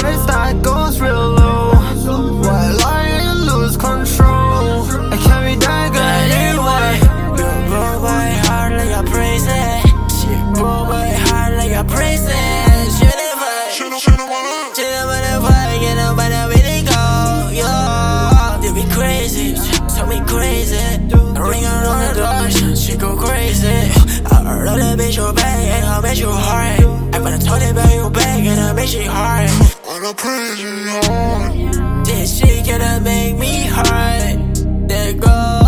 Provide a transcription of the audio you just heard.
face that goes real low. Why lie and lose control? I can't be that good anyway. You broke my heart like a bracelet. She broke my heart like a bracelet. Should've fucked, get up and I really go. Yo, you be crazy, tell me crazy. Ring her on the door, she go crazy. I roll that bitch your bag and I'll make you hard. I better talk about your bag and I'll make you hard. I'll praise you hard. This shit gonna make me hard. There go.